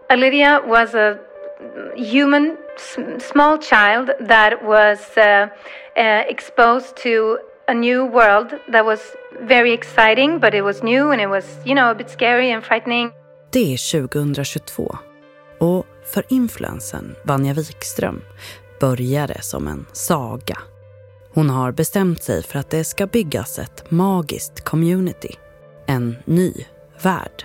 Lydia was a human, small child that was exposed to a new world that was very exciting, but it was new and it was, a bit scary and frightening. Det är 2022 och för influencern Vanja Wikström börjar det som en saga. Hon har bestämt sig för att det ska byggas ett magiskt community, en ny värld.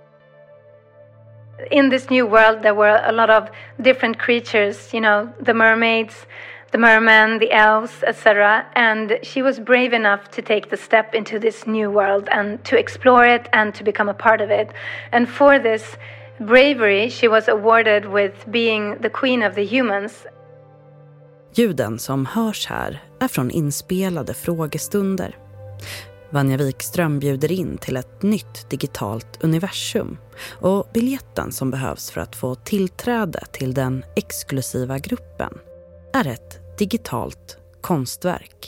In this new world there were a lot of different creatures, the mermaids, the mermen, the elves, etc. And she was brave enough to take the step into this new world and to explore it and to become a part of it. And for this bravery she was awarded with being the queen of the humans. Ljuden som hörs här är från inspelade frågestunder. Vanja Wikström bjuder in till ett nytt digitalt universum och biljetten som behövs för att få tillträde till den exklusiva gruppen är ett digitalt konstverk.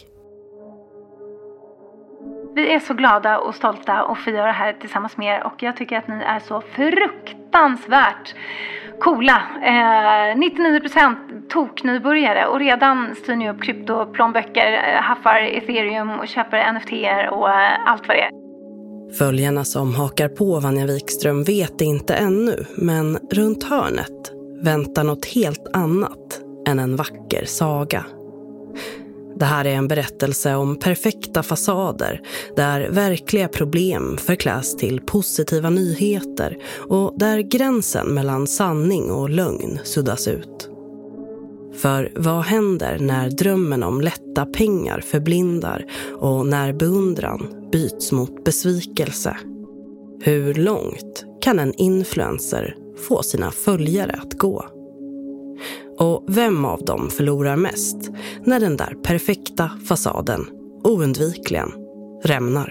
Vi är så glada och stolta att få göra det här tillsammans med er och jag tycker att ni är så fruktansvärt coola. 99% toknybörjare och redan styr ni upp kryptoplånböcker, haffar ethereum och köper NFT:er och allt vad det är. Följarna som hakar på Vanja Wikström vet inte ännu, men runt hörnet väntar något helt annat än en vacker saga. Det här är en berättelse om perfekta fasader där verkliga problem förkläs till positiva nyheter och där gränsen mellan sanning och lögn suddas ut. För vad händer när drömmen om lätta pengar förblindar och när beundran byts mot besvikelse? Hur långt kan en influencer få sina följare att gå? Och vem av dem förlorar mest när den där perfekta fasaden oundvikligen rämnar?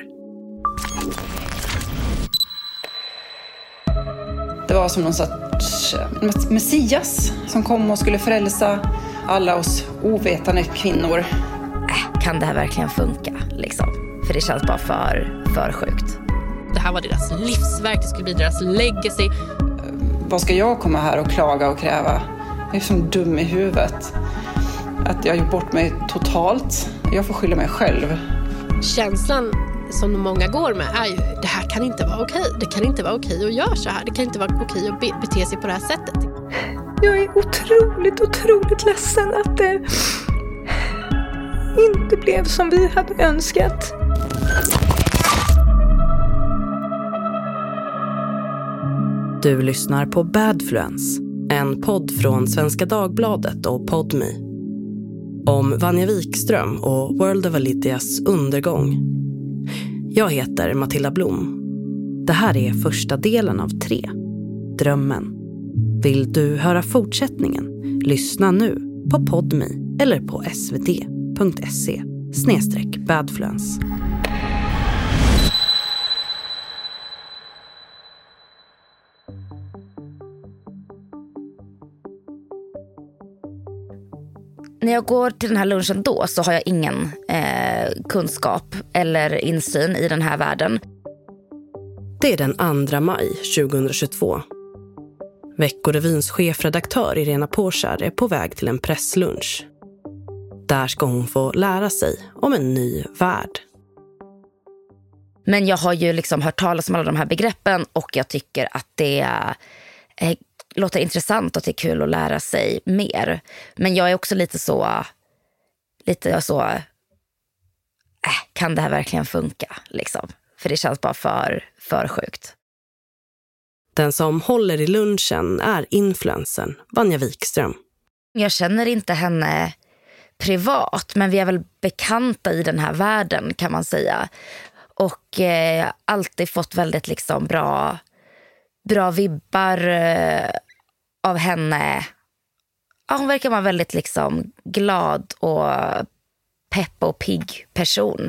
Det var som någon sorts messias som kom och skulle frälsa alla oss ovetande kvinnor. Kan det här verkligen funka liksom? För det känns bara för sjukt. Det här var deras livsverk, det skulle bli deras legacy. Vad ska jag komma här och klaga och kräva? Jag är som dum i huvudet. Att jag har gjort bort mig totalt. Jag får skylla mig själv. Känslan som många går med är ju, det här kan inte vara okej. Det kan inte vara okej att göra så här. Det kan inte vara okej att bete sig på det här sättet. Jag är otroligt ledsen att det inte blev som vi hade önskat. Du lyssnar på Badfluence, en podd från Svenska Dagbladet och Podme. Om Vanja Wikström och World of Lydias undergång. Jag heter Matilda Blom. Det här är första delen av 3, Drömmen. Vill du höra fortsättningen? Lyssna nu på Podme eller på svd.se/badfluence. När jag går till den här lunchen då så har jag ingen kunskap eller insyn i den här världen. Det är den 2 maj 2022. Veckorevyns chefredaktör Irena Porsar är på väg till en presslunch. Där ska hon få lära sig om en ny värld. Men jag har ju liksom hört talas om alla de här begreppen och jag tycker att det låter intressant och det är kul att lära sig mer. Men jag är också lite så kan det här verkligen funka liksom? För det känns bara för sjukt. Den som håller i lunchen är influencern Vanja Wikström. Jag känner inte henne privat, men vi är väl bekanta i den här världen kan man säga. Och alltid fått väldigt liksom bra vibbar av henne. Ja, hon verkar vara väldigt liksom glad och pepp och pigg person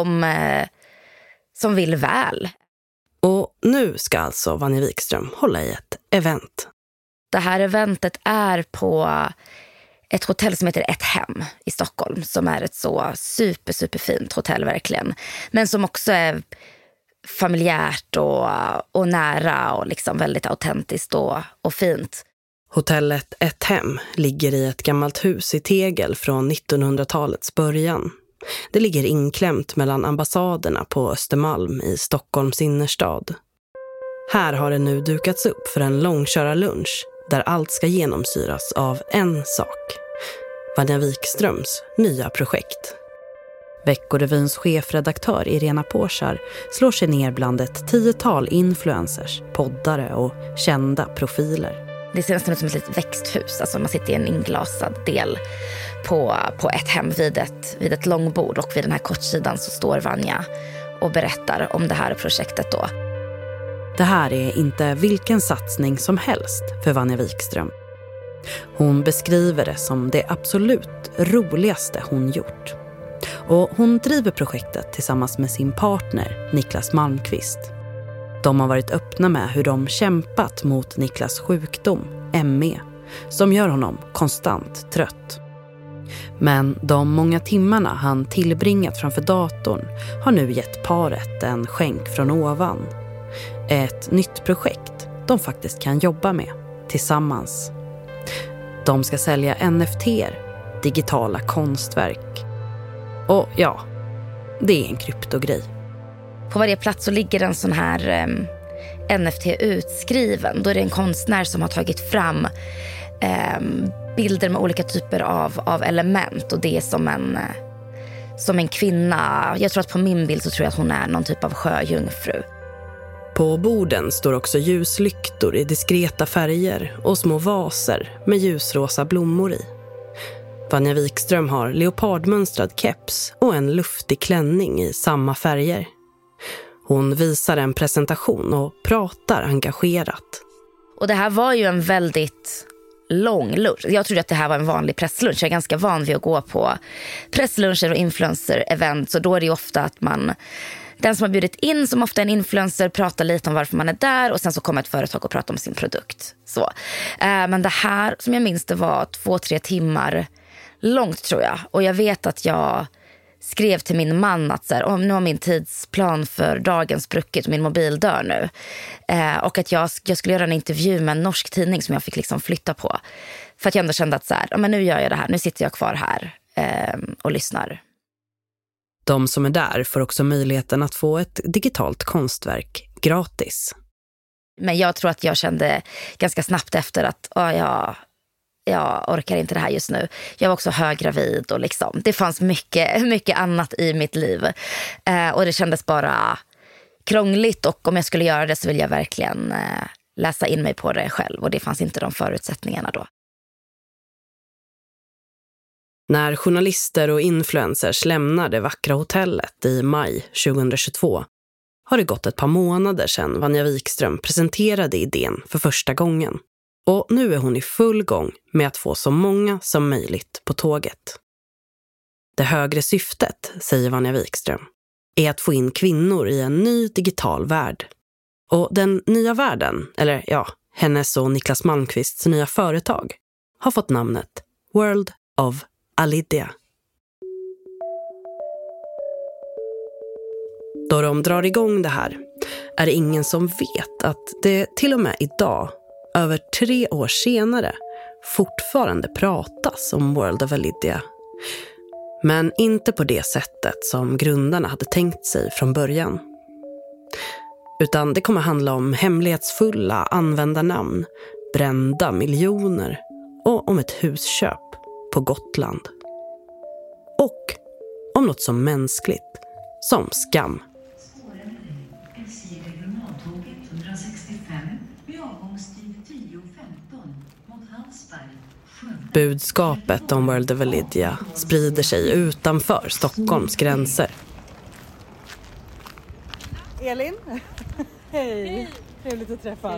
som vill väl. Och nu ska alltså Vanja Wikström hålla i ett event. Det här eventet är på ett hotell som heter Ett Hem i Stockholm, som är ett så superfint hotell verkligen. Men som också är familjärt och nära och liksom väldigt autentiskt och fint. Hotellet Ett Hem ligger i ett gammalt hus i tegel från 1900-talets början. Det ligger inklämt mellan ambassaderna på Östermalm i Stockholms innerstad. Här har det nu dukats upp för en långkörarlunch där allt ska genomsyras av en sak. Vanja Wikströms nya projekt. Veckorevyns chefredaktör Irena Porsar slår sig ner bland ett 10-tal influencers, poddare och kända profiler. Det ser nästan ut som ett litet växthus. Alltså man sitter i en inglasad del på Ett Hem vid ett långbord. Och vid den här kortsidan så står Vanja och berättar om det här projektet då. Det här är inte vilken satsning som helst för Vanja Wikström. Hon beskriver det som det absolut roligaste hon gjort. Och hon driver projektet tillsammans med sin partner Niklas Malmqvist. De har varit öppna med hur de kämpat mot Niklas sjukdom, ME, som gör honom konstant trött. Men de många timmarna han tillbringat framför datorn har nu gett paret en skänk från ovan. Ett nytt projekt de faktiskt kan jobba med tillsammans. De ska sälja NFT:er, digitala konstverk. Och ja, det är en kryptogrej. På varje plats så ligger en sån här NFT utskriven. Då är det en konstnär som har tagit fram bilder med olika typer av element. Och det är som en kvinna. Jag tror att på min bild så tror jag att hon är någon typ av sjöjungfru. På borden står också ljuslyktor i diskreta färger och små vaser med ljusrosa blommor i. Vanja Wikström har leopardmönstrad keps och en luftig klänning i samma färger. Hon visar en presentation och pratar engagerat. Och det här var ju en väldigt lång lunch. Jag trodde att det här var en vanlig presslunch. Jag är ganska van vid att gå på pressluncher och influencer-event. Så då är det ju ofta att den som har bjudit in, som ofta är en influencer, pratar lite om varför man är där. Och sen så kommer ett företag och pratar om sin produkt. Så. Men det här, som jag minns, det var 2-3 timmar långt tror jag. Och jag vet att jag skrev till min man att så här, nu har min tidsplan för dagen spruckit och min mobil dör nu. Och att jag skulle göra en intervju med en norsk tidning som jag fick liksom flytta på. För att jag ändå kände att så här, men nu gör jag det här. Nu sitter jag kvar här och lyssnar. De som är där får också möjligheten att få ett digitalt konstverk gratis. Men jag tror att jag kände ganska snabbt efter att jag orkar inte det här just nu. Jag var också höggravid och liksom, det fanns mycket annat i mitt liv. Och det kändes bara krångligt, och om jag skulle göra det så vill jag verkligen läsa in mig på det själv. Och det fanns inte de förutsättningarna då. När journalister och influencers lämnar det vackra hotellet i maj 2022 har det gått ett par månader sedan Vanja Wikström presenterade idén för första gången. Och nu är hon i full gång med att få så många som möjligt på tåget. Det högre syftet, säger Vanja Wikström, är att få in kvinnor i en ny digital värld. Och den nya världen, eller ja, hennes och Niklas Malmqvists nya företag, har fått namnet World of Alidia. Då de drar igång det här är det ingen som vet att det till och med idag, över 3 år senare, fortfarande pratas om World of Alidia. Men inte på det sättet som grundarna hade tänkt sig från början. Utan det kommer handla om hemlighetsfulla användarnamn, brända miljoner och om ett husköp på Gotland. Och om något så mänskligt som skam. Budskapet om World of Alidia sprider sig utanför Stockholms gränser. Elin, hej. Trevligt att träffas.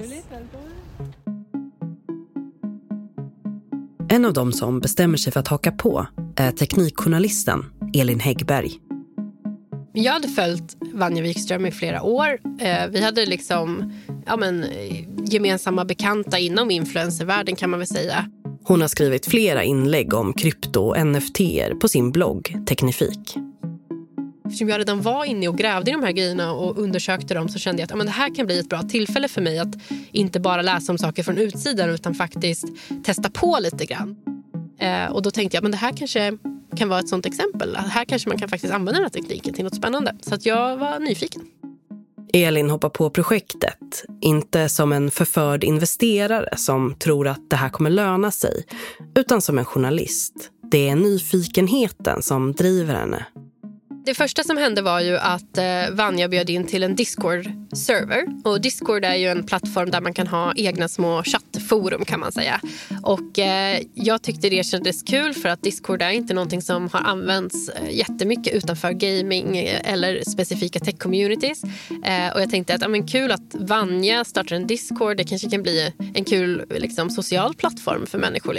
En av dem som bestämmer sig för att haka på är teknikjournalisten Elin Häggberg. Jag hade följt Vanja Wikström i flera år. Vi hade liksom gemensamma bekanta inom influencervärlden, kan man väl säga. Hon har skrivit flera inlägg om krypto och NFT:er på sin blogg Teknifik. eftersom jag redan var inne och grävde i de här grejerna och undersökte dem, så kände jag att det här kan bli ett bra tillfälle för mig att inte bara läsa om saker från utsidan utan faktiskt testa på lite grann. Och då tänkte jag att det här kanske kan vara ett sånt exempel. Här kanske man kan faktiskt använda den här tekniken till något spännande. Så att jag var nyfiken. Elin hoppar på projektet, inte som en förförd investerare som tror att det här kommer löna sig, utan som en journalist. Det är nyfikenheten som driver henne. Det första som hände var ju att Vanja bjöd in till en Discord-server. Och Discord är ju en plattform där man kan ha egna små chattforum, kan man säga. Och jag tyckte det kändes kul för att Discord är inte någonting som har använts jättemycket utanför gaming eller specifika tech-communities. Och jag tänkte att kul att Vanja startar en Discord. Det kanske kan bli en kul social plattform för människor.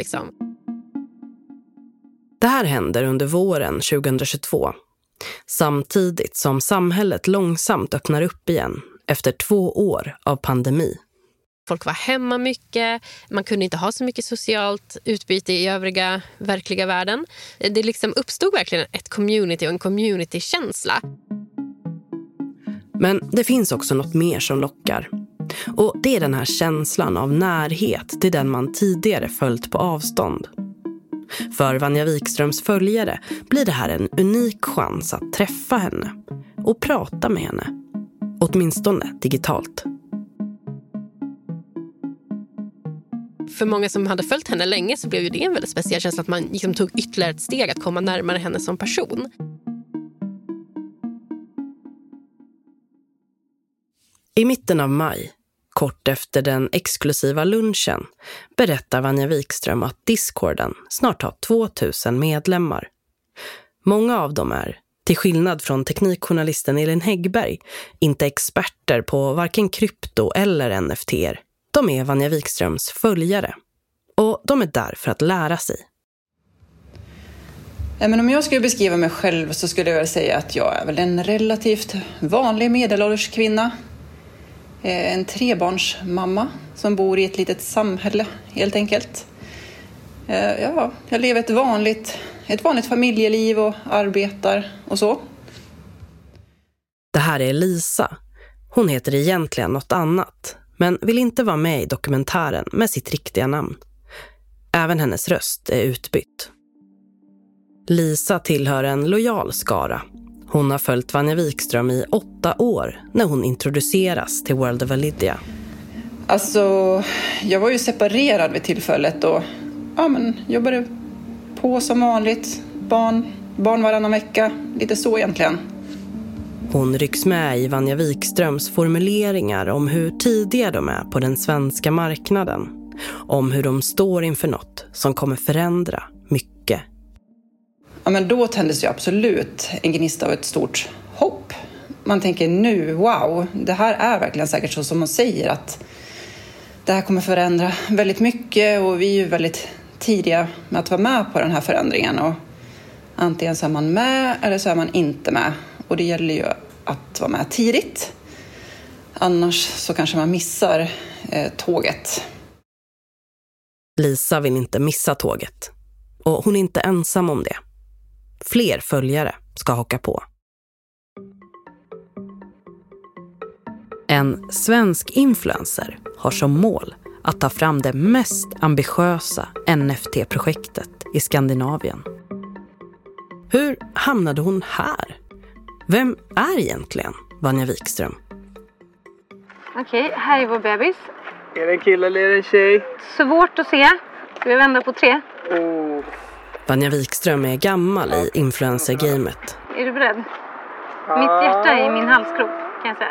Det här händer under våren 2022. Samtidigt som samhället långsamt öppnar upp igen efter 2 år av pandemi. Folk var hemma mycket, man kunde inte ha så mycket socialt utbyte i övriga verkliga världen. Det uppstod verkligen ett community och en community-känsla. Men det finns också något mer som lockar. Och det är den här känslan av närhet till den man tidigare följt på avstånd. För Vanja Wikströms följare blir det här en unik chans att träffa henne och prata med henne, åtminstone digitalt. För många som hade följt henne länge så blev det en väldigt speciell känsla att man tog ytterligare ett steg att komma närmare henne som person. I mitten av maj, kort efter den exklusiva lunchen, berättar Vanja Wikström att Discorden snart har 2000 medlemmar. Många av dem är, till skillnad från teknikjournalisten Elin Häggberg, inte experter på varken krypto eller NFT:er. De är Vanja Wikströms följare. Och de är där för att lära sig. Men om jag skulle beskriva mig själv så skulle jag väl säga att jag är väl en relativt vanlig medelålders kvinna. En 3-barnsmamma som bor i ett litet samhälle, helt enkelt. Jag lever ett vanligt familjeliv och arbetar och så. Det här är Lisa. Hon heter egentligen något annat, men vill inte vara med i dokumentären med sitt riktiga namn. Även hennes röst är utbytt. Lisa tillhör en lojal skara. Hon har följt Vanja Wikström i 8 år när hon introduceras till World of Lydia. Alltså, jag var ju separerad vid tillfället och jobbade på som vanligt. Barn varannan vecka, lite så egentligen. Hon rycks med i Vanja Wikströms formuleringar om hur tidiga de är på den svenska marknaden. Om hur de står inför något som kommer förändra mycket. Ja, men då tändes ju absolut en gnista av ett stort hopp. Man tänker nu, wow, det här är verkligen säkert så som man säger att det här kommer förändra väldigt mycket och vi är ju väldigt tidiga med att vara med på den här förändringen. Och antingen så är man med eller så är man inte med. Och det gäller ju att vara med tidigt. Annars så kanske man missar tåget. Lisa vill inte missa tåget. Och hon är inte ensam om det. Fler följare ska haka på. En svensk influencer har som mål att ta fram det mest ambitiösa NFT-projektet i Skandinavien. Hur hamnade hon här? Vem är egentligen Vanja Wikström? Okej, här är vår bebis. Är det en kille eller är det en tjej? Svårt att se. Ska vi vända på 3? Oh. Vanja Wikström är gammal i influencer-gamet. Är du beredd? Mitt hjärta är i min halsgrop, kan jag säga.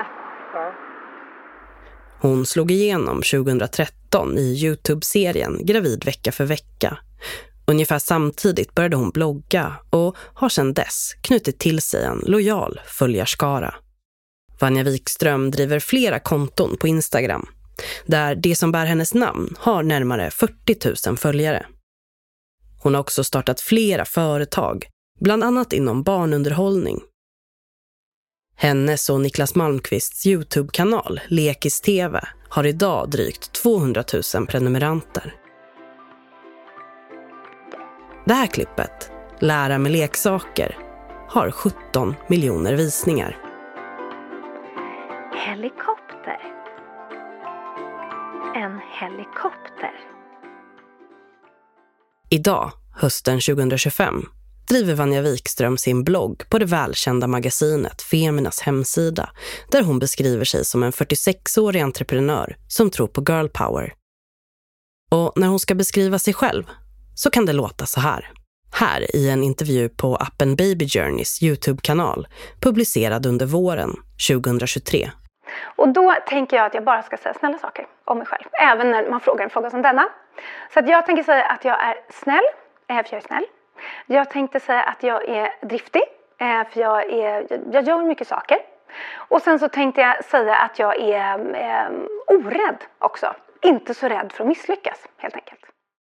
Hon slog igenom 2013 i YouTube-serien Gravid vecka för vecka. Ungefär samtidigt började hon blogga och har sedan dess knutit till sig en lojal följarskara. Vanja Wikström driver flera konton på Instagram, där det som bär hennes namn har närmare 40 000 följare. Hon har också startat flera företag, bland annat inom barnunderhållning. Hennes och Niklas Malmqvists YouTube-kanal Lekis TV har idag drygt 200 000 prenumeranter. Det här klippet, Lära med leksaker, har 17 miljoner visningar. Helikopter. En helikopter. Idag, hösten 2025, driver Vanja Wikström sin blogg på det välkända magasinet Feminas hemsida, där hon beskriver sig som en 46-årig entreprenör som tror på girl power. Och när hon ska beskriva sig själv så kan det låta så här. Här i en intervju på appen Baby Journeys YouTube-kanal, publicerad under våren 2023. Och då tänker jag att jag bara ska säga snälla saker om mig själv. Även när man frågar en fråga som denna. Så att jag tänker säga att jag är snäll, för jag är snäll. Jag tänkte säga att jag är driftig, för jag gör mycket saker. Och sen så tänkte jag säga att jag är orädd också. Inte så rädd för att misslyckas, helt enkelt.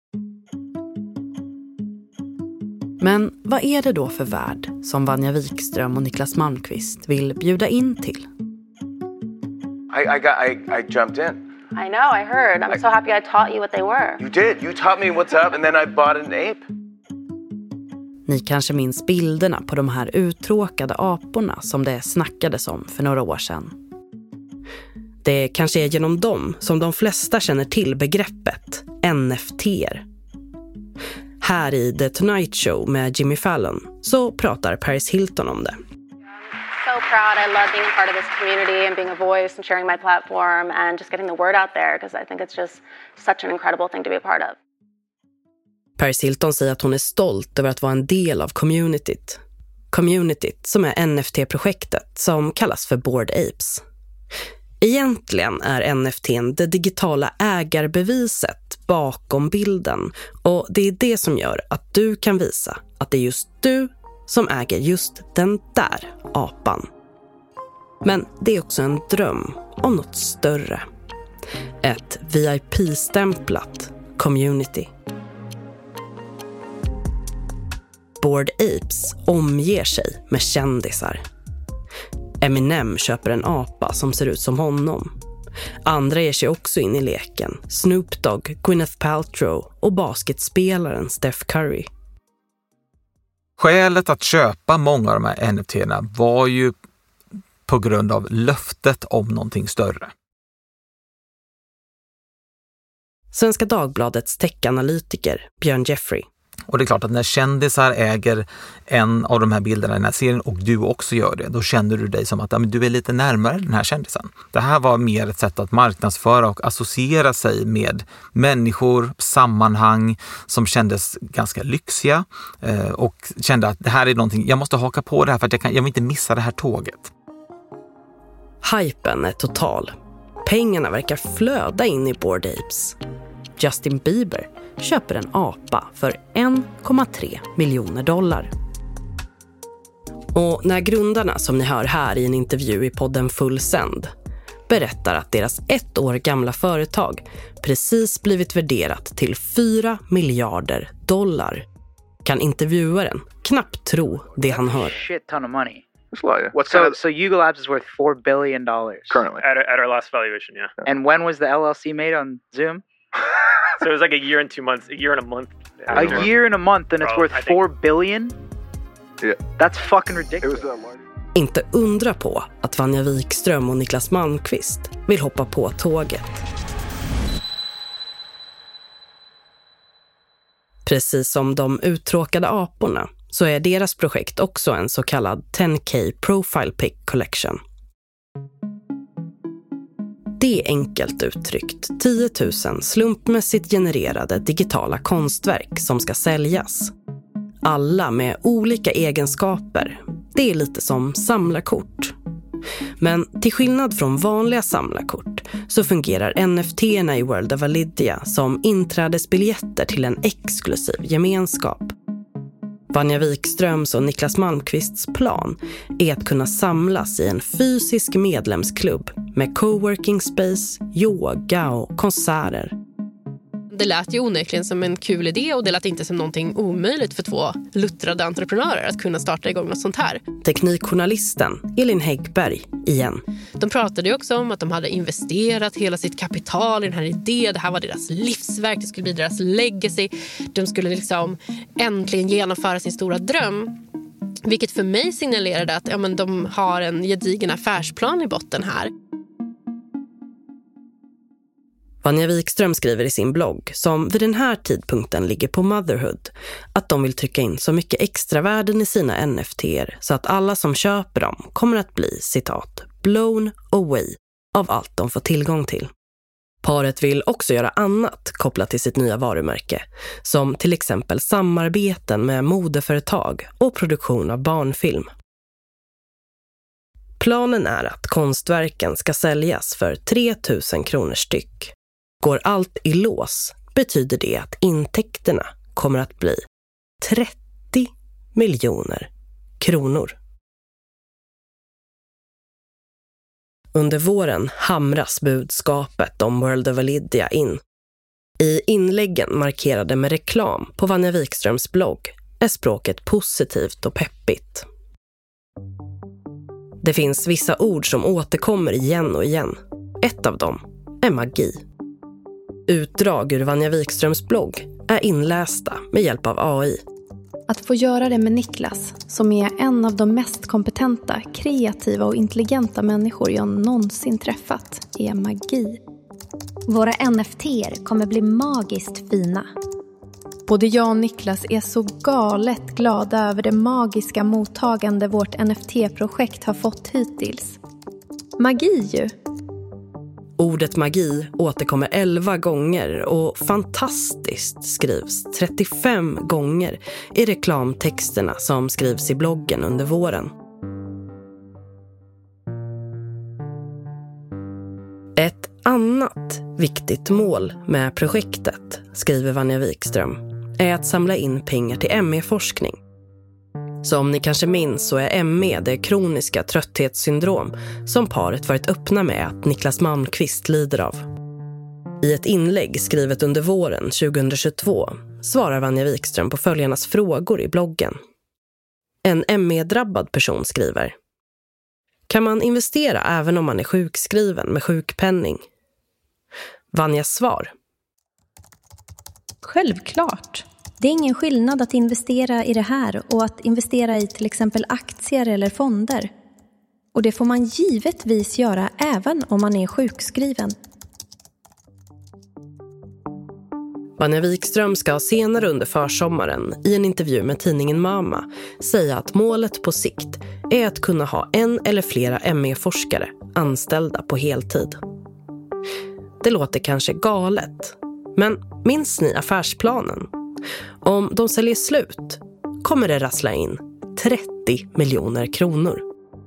Men vad är det då för värld som Vanja Wikström och Niklas Malmqvist vill bjuda in till? I jumped in. I know, I heard. I'm so happy I taught you what they were. You did. You taught me what's up and then I bought an ape. Ni kanske minns bilderna på de här uttråkade aporna som det snackades om för några år sedan. Det kanske är genom dem som de flesta känner till begreppet NFT:er. Här i The Tonight Show med Jimmy Fallon så pratar Paris Hilton om det. So proud. I love being a part of this community and being a voice and sharing my platform and just getting the word out there because I think it's just such an incredible thing to be a part of. Paris Hilton säger att hon är stolt över att vara en del av communityt. Communityt som är NFT-projektet som kallas för Bored Apes. Egentligen är NFT:n det digitala ägarbeviset bakom bilden och det är det som gör att du kan visa att det är just du som äger just den där apan. Men det är också en dröm om något större. Ett VIP-stämplat community. Bored Apes omger sig med kändisar. Eminem köper en apa som ser ut som honom. Andra ger sig också in i leken. Snoop Dogg, Gwyneth Paltrow och basketspelaren Steph Curry. Skälet att köpa många av de här NFT:erna var ju på grund av löftet om någonting större. Svenska Dagbladets tech-analytiker Björn Jeffrey. Och det är klart att när kändisar äger en av de här bilderna i den här serien och du också gör det, då känner du dig som att du är lite närmare den här kändisen. Det här var mer ett sätt att marknadsföra och associera sig med människor, sammanhang som kändes ganska lyxiga och kände att det här är någonting, jag måste haka på det här för att jag vill inte missa det här tåget. Hypen är total. Pengarna verkar flöda in i Bored Apes. Justin Bieber köper en apa för $1,3 miljoner. Och när grundarna, som ni hör här i en intervju i podden Full Send, berättar att deras 1 år gamla företag precis blivit värderat till $4 miljarder, kan intervjuaren knappt tro det han hör. Shit ton of money. So Yuga Labs is worth $4 billion currently at our last valuation, yeah. And when was the LLC made on Zoom? So it was like a year and 2 months, a year and a month. A year and a month, and it's worth $4 billion? Yeah. That's fucking ridiculous. Inte undra på att Vanja Wikström och Niklas Malmqvist vill hoppa på tåget. Precis som de uttråkade aporna så är deras projekt också en så kallad 10K Profile Pic Collection. Det är enkelt uttryckt 10 000 slumpmässigt genererade digitala konstverk som ska säljas. Alla med olika egenskaper. Det är lite som samlarkort. Men till skillnad från vanliga samlarkort så fungerar NFT-erna i World of Alidia som inträdesbiljetter till en exklusiv gemenskap. Vanja Wikströms och Niklas Malmqvists plan är att kunna samlas i en fysisk medlemsklubb med coworking space, yoga och konserter. Det lät ju onekligen som en kul idé och det lät inte som någonting omöjligt för 2 luttrade entreprenörer att kunna starta igång något sånt här. Teknikjournalisten Elin Häggberg igen. De pratade ju också om att de hade investerat hela sitt kapital i den här idén. Det här var deras livsverk, det skulle bli deras legacy. De skulle liksom äntligen genomföra sin stora dröm. Vilket för mig signalerade att de har en gedigen affärsplan i botten här. Vanja Wikström skriver i sin blogg, som vid den här tidpunkten ligger på Motherhood, att de vill trycka in så mycket extravärden i sina NFT:er så att alla som köper dem kommer att bli, citat, blown away av allt de får tillgång till. Paret vill också göra annat kopplat till sitt nya varumärke, som till exempel samarbeten med modeföretag och produktion av barnfilm. Planen är att konstverken ska säljas för 3 000 kronor styck. Går allt i lås betyder det att intäkterna kommer att bli 30 miljoner kronor. Under våren hamras budskapet om World of Lydia in. I inläggen markerade med reklam på Vanja Wikströms blogg är språket positivt och peppigt. Det finns vissa ord som återkommer igen och igen. Ett av dem är magi. Utdrag ur Vanja Wikströms blogg är inlästa med hjälp av AI. Att få göra det med Niklas, som är en av de mest kompetenta, kreativa och intelligenta människor jag någonsin träffat, är magi. Våra NFT:er kommer bli magiskt fina. Både jag och Niklas är så galet glada över det magiska mottagande vårt NFT-projekt har fått hittills. Magi ju! Ordet magi återkommer 11 gånger och fantastiskt skrivs 35 gånger i reklamtexterna som skrivs i bloggen under våren. Ett annat viktigt mål med projektet, skriver Vanja Wikström, är att samla in pengar till ME-forskning. Som ni kanske minns så är ME det kroniska trötthetssyndrom som paret varit öppna med att Niklas Malmqvist lider av. I ett inlägg skrivet under våren 2022 svarar Vanja Wikström på följarnas frågor i bloggen. En ME-drabbad person skriver: kan man investera även om man är sjukskriven med sjukpenning? Vanjas svar: självklart. Det är ingen skillnad att investera i det här och att investera i till exempel aktier eller fonder. Och det får man givetvis göra även om man är sjukskriven. Vanja Wikström ska senare under försommaren i en intervju med tidningen Mama säga att målet på sikt är att kunna ha en eller flera ME-forskare anställda på heltid. Det låter kanske galet, men minns ni affärsplanen? Om de säljer slut kommer det rassla in 30 miljoner kronor.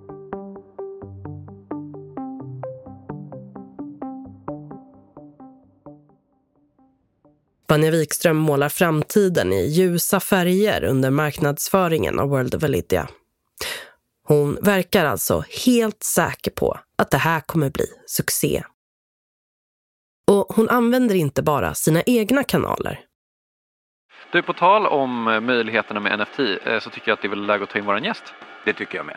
Vanja Wikström målar framtiden i ljusa färger under marknadsföringen av World of Lydia. Hon verkar alltså helt säker på att det här kommer bli succé. Och hon använder inte bara sina egna kanaler. Du, på tal om möjligheterna med NFT så tycker jag att det är väl läge att ta in våran gäst. Det tycker jag med.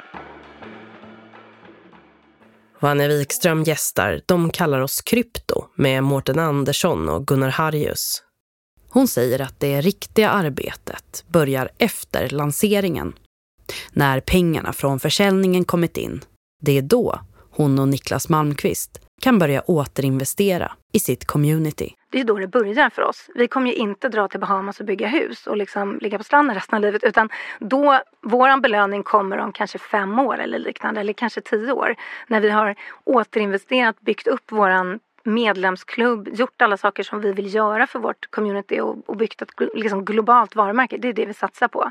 Vanja Wikström gästar De kallar oss krypto med Mårten Andersson och Gunnar Harjus. Hon säger att det riktiga arbetet börjar efter lanseringen. När pengarna från försäljningen kommit in, det är då hon och Niklas Malmqvist kan börja återinvestera i sitt community. Det är då det börjar för oss. Vi kommer ju inte dra till Bahamas och bygga hus och liksom ligga på stranden resten av livet. Utan då, våran belöning kommer om kanske 5 år eller liknande. Eller kanske 10 år. När vi har återinvesterat, byggt upp våran medlemsklubb. Gjort alla saker som vi vill göra för vårt community. Och byggt ett liksom globalt varumärke. Det är det vi satsar på.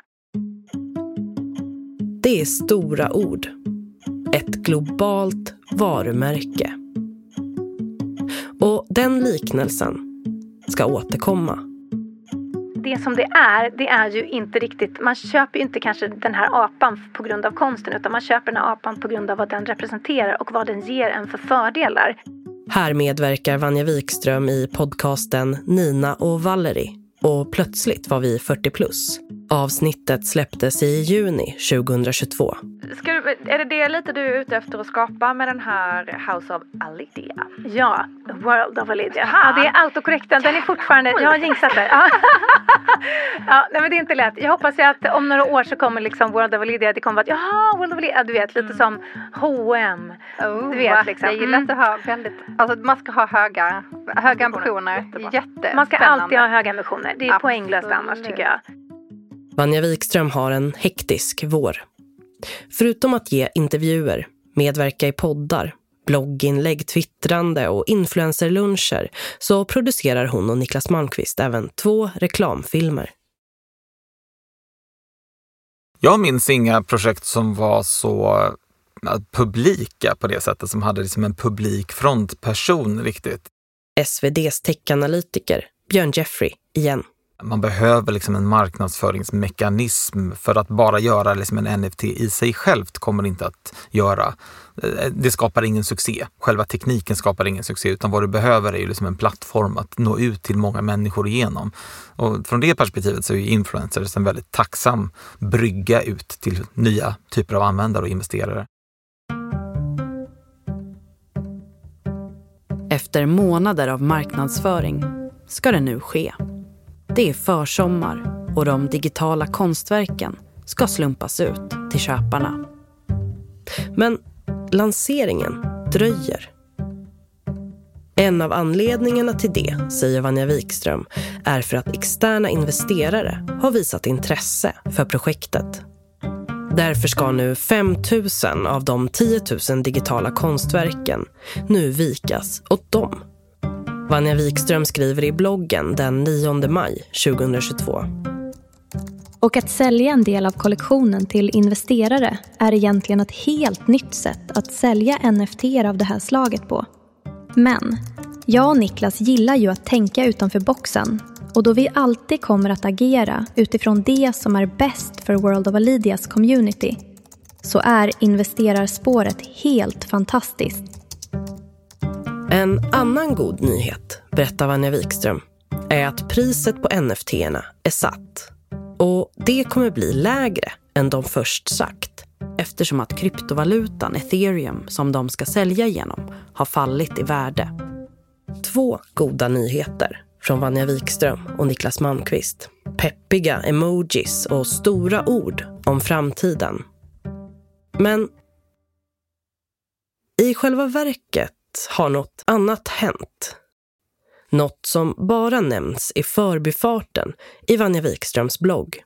Det är stora ord. Ett globalt varumärke. Och den liknelsen ska återkomma. Det som det är ju inte riktigt, man köper ju inte kanske den här apan på grund av konsten, utan man köper den här apan på grund av vad den representerar och vad den ger en för fördelar. Här medverkar Vanja Wikström i podcasten Nina och Valerie och plötsligt var vi 40+. Avsnittet släpptes i juni 2022. Är det lite du är ute efter att skapa med den här House of Alydia? Ja, World of Alydia. Ja, det är autokorrekt. Den är fortfarande, jag har jinxat det. Ja, nej, men det är inte lätt. Jag hoppas ju att om några år så kommer liksom World of Alydia. Det kommer att jaha, World of Alydia. Du vet, lite som H&M. Du vet liksom. Jag gillar att ha väldigt, alltså man ska ha höga ambitioner. Man ska alltid ha höga ambitioner. Det är poänglöst annars tycker jag. Vanja Wikström har en hektisk vår. Förutom att ge intervjuer, medverka i poddar, blogginlägg, twittrande och influencerluncher så producerar hon och Niklas Malmqvist även 2 reklamfilmer. Jag minns inga projekt som var så publika på det sättet, som hade liksom en publik frontperson riktigt. SVD:s techanalytiker Björn Jeffrey igen. Man behöver liksom en marknadsföringsmekanism för att bara göra liksom en NFT i sig självt kommer inte att göra. Det skapar ingen succé. Själva tekniken skapar ingen succé, utan vad du behöver är ju liksom en plattform att nå ut till många människor igenom. Och från det perspektivet så är ju influencers en väldigt tacksam brygga ut till nya typer av användare och investerare. Efter månader av marknadsföring ska det nu ske. Det är försommar och de digitala konstverken ska slumpas ut till köparna. Men lanseringen dröjer. En av anledningarna till det, säger Vanja Wikström, är för att externa investerare har visat intresse för projektet. Därför ska nu 5 000 av de 10 000 digitala konstverken nu vikas åt dem. Vanja Wikström skriver i bloggen den 9 maj 2022. Och att sälja en del av kollektionen till investerare är egentligen ett helt nytt sätt att sälja NFT-er av det här slaget på. Men jag och Niklas gillar ju att tänka utanför boxen. Och då vi alltid kommer att agera utifrån det som är bäst för World of Alydias community, så är investerarspåret helt fantastiskt. En annan god nyhet, berättar Vanja Wikström, är att priset på NFT-erna är satt. Och det kommer bli lägre än de först sagt, eftersom att kryptovalutan Ethereum som de ska sälja igenom har fallit i värde. 2 goda nyheter från Vanja Wikström och Niklas Malmqvist. Peppiga emojis och stora ord om framtiden. Men i själva verket har något annat hänt. Något som bara nämns i förbifarten i Vanja Wikströms blogg.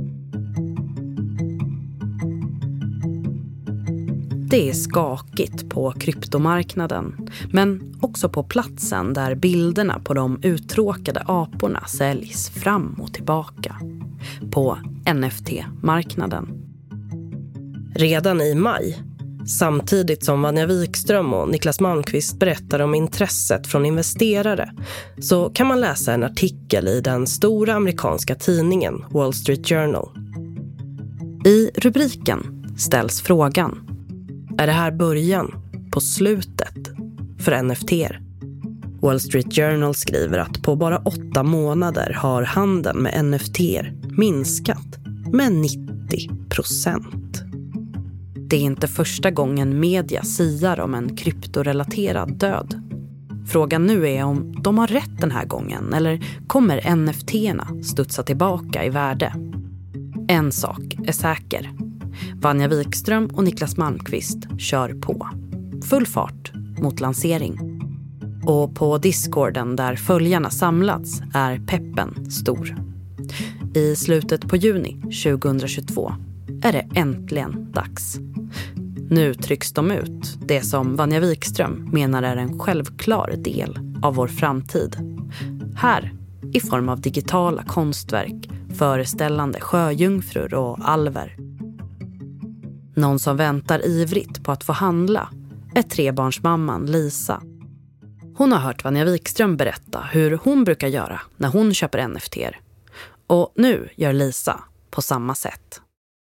Det är skakigt på kryptomarknaden, men också på platsen där bilderna på de uttråkade aporna säljs fram och tillbaka. På NFT-marknaden. Redan i maj, samtidigt som Vanja Wikström och Niklas Malmqvist berättar om intresset från investerare, så kan man läsa en artikel i den stora amerikanska tidningen Wall Street Journal. I rubriken ställs frågan: är det här början på slutet för NFT:er? Wall Street Journal skriver att på bara 8 månader har handeln med NFT:er minskat med 90%. Det är inte första gången media siar om en kryptorelaterad död. Frågan nu är om de har rätt den här gången, eller kommer NFT-erna studsa tillbaka i värde? En sak är säker. Vanja Wikström och Niklas Malmqvist kör på. Full fart mot lansering. Och på Discorden där följarna samlats är peppen stor. I slutet på juni 2022 är det äntligen dags. Nu trycks de ut, det som Vanja Wikström menar är en självklar del av vår framtid. Här i form av digitala konstverk föreställande sjöjungfrur och alver. Någon som väntar ivrigt på att få handla är 3-barnsmamman Lisa. Hon har hört Vanja Wikström berätta hur hon brukar göra när hon köper NFT-er. Och nu gör Lisa på samma sätt.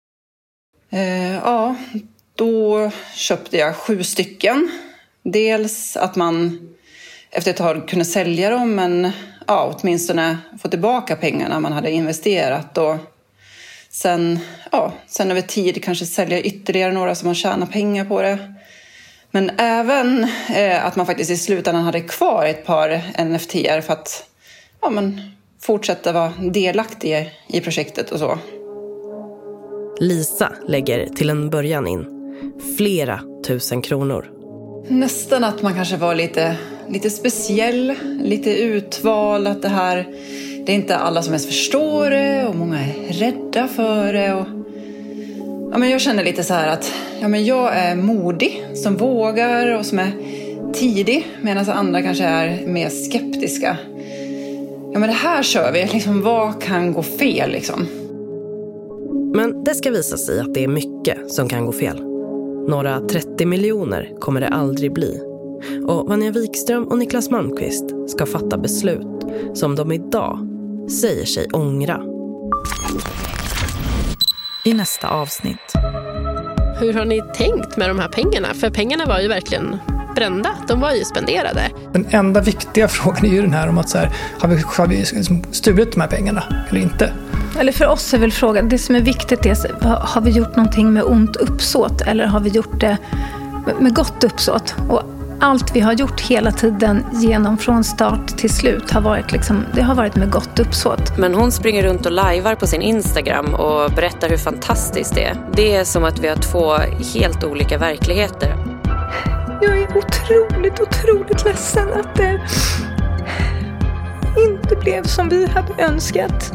Ja, då köpte jag 7 stycken. Dels att man efter ett tag kunde sälja dem, men åtminstone få tillbaka pengarna man hade investerat. Och Sen över tid kanske sälja ytterligare några som man tjänar pengar på det. Men även att man faktiskt i slutändan hade kvar ett par NFT:er för att fortsätta vara delaktig i projektet och så. Lisa lägger till en början in flera 1000 kronor. Nästan att man kanske var lite speciell, lite utvald. Att det är inte alla som ens förstår det och många är rädda för det. Och, men jag känner lite så här att jag är modig som vågar och som är tidig. Medan andra kanske är mer skeptiska. Men det här kör vi. Liksom, vad kan gå fel liksom? Men det ska visa sig att det är mycket som kan gå fel. Några 30 miljoner kommer det aldrig bli. Och Vanja Wikström och Niklas Malmqvist ska fatta beslut som de idag säger sig ångra. I nästa avsnitt. Hur har ni tänkt med de här pengarna? För pengarna var ju verkligen brända. De var ju spenderade. Den enda viktiga frågan är ju den här om att har vi stulit de här pengarna eller inte? Eller för oss är väl frågan, det som är viktigt är, har vi gjort någonting med ont uppsåt eller har vi gjort det med gott uppsåt? Och allt vi har gjort hela tiden genom från start till slut har varit med gott uppsåt. Men hon springer runt och lajvar på sin Instagram och berättar hur fantastiskt det är. Det är som att vi har 2 helt olika verkligheter. Jag är otroligt ledsen att det inte blev som vi hade önskat.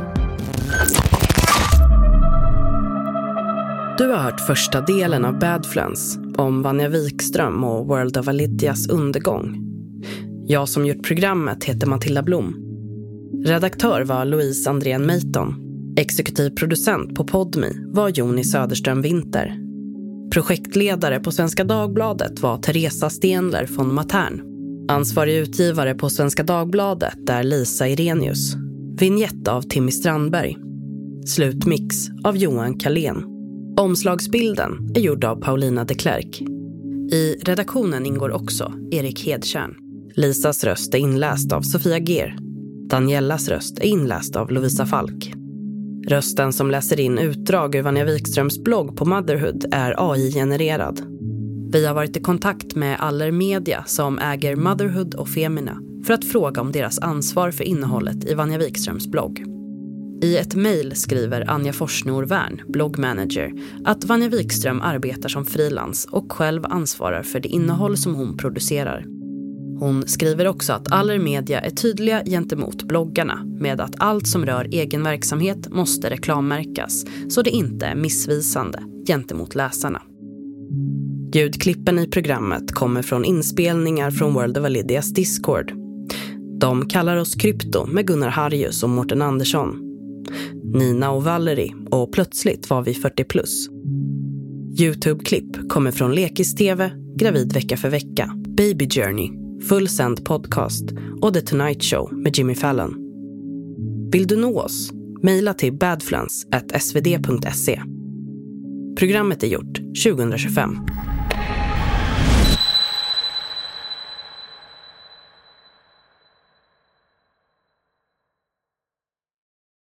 Du har hört första delen av Badfluence om Vanja Wikström och World of Alidias undergång. Jag som gjort programmet heter Matilda Blom. Redaktör var Louise Andrén Meiton. Exekutiv producent på Podmi var Joni Söderström Winter. Projektledare på Svenska Dagbladet var Teresa Stenler von Matern. Ansvarig utgivare på Svenska Dagbladet är Lisa Irenius. Vignett av Timmy Strandberg. Slutmix av Johan Kalén. Omslagsbilden är gjord av Paulina de Klerk. I redaktionen ingår också Erik Hedtjärn. Lisas röst är inläst av Sofia Ger. Daniellas röst är inläst av Lovisa Falk. Rösten som läser in utdrag ur Vanja Wikströms blogg på Motherhood är AI-genererad. Vi har varit i kontakt med Aller Media som äger Motherhood och Femina för att fråga om deras ansvar för innehållet i Vanja Wikströms blogg. I ett mejl skriver Anja Forsnor Wern, bloggmanager, att Vanja Wikström arbetar som frilans och själv ansvarar för det innehåll som hon producerar. Hon skriver också att Aller Media är tydliga gentemot bloggarna med att allt som rör egen verksamhet måste reklammärkas så det inte är missvisande gentemot läsarna. Ljudklippen i programmet kommer från inspelningar från World of Alidias Discord. De kallar oss Krypto med Gunnar Harjus och Mårten Andersson. Nina och Valerie och plötsligt var vi 40+. YouTube-klipp kommer från Lekis TV, Gravid vecka för vecka, Baby Journey, Fullsänd podcast och The Tonight Show med Jimmy Fallon. Vill du nå oss? Maila till badfluence@svd.se. Programmet är gjort 2025.